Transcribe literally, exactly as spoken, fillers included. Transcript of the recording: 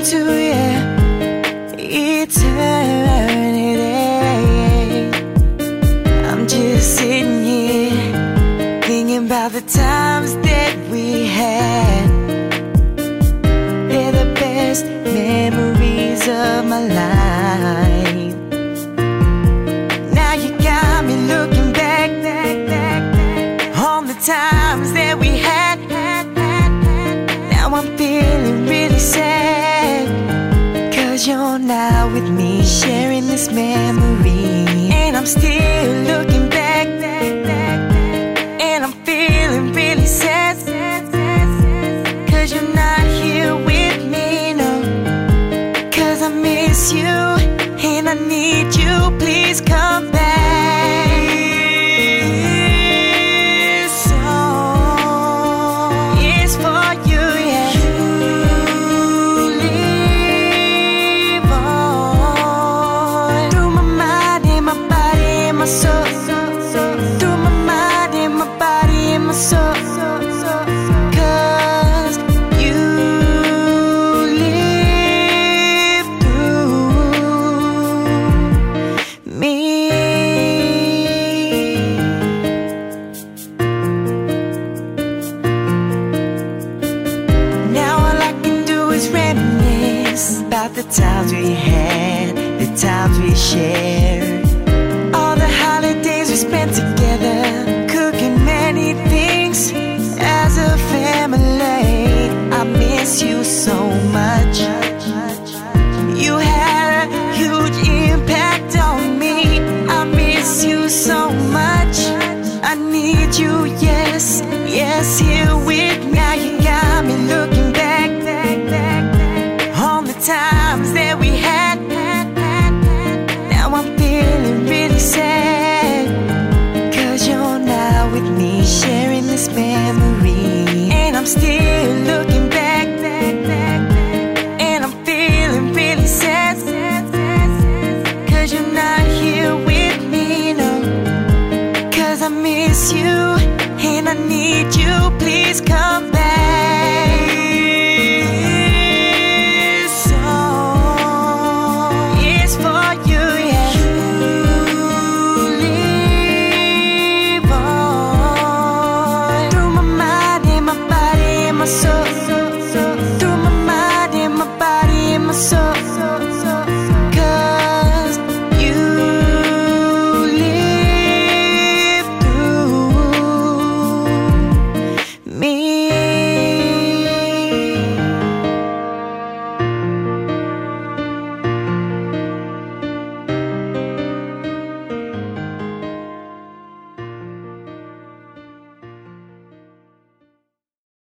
into yeah, eternity. I'm just sitting here thinking about the times that we had. They're the best memories of my life. Now you got me looking back, back, back, back on the times that we had. Now I'm feeling really sad, 'cause you're not with me, sharing this memory. And I'm still looking back, back, back, back, and I'm feeling really sad, sad, sad, sad, 'cause you're not here with me, no. 'Cause I miss you, and I need you, please come back. This song is for you, yeah. You live on through my mind and my body and my soul. Through my mind and my body and my soul. 'Cause you live through me. Now all I can do is reminisce about the times we had, the times we shared.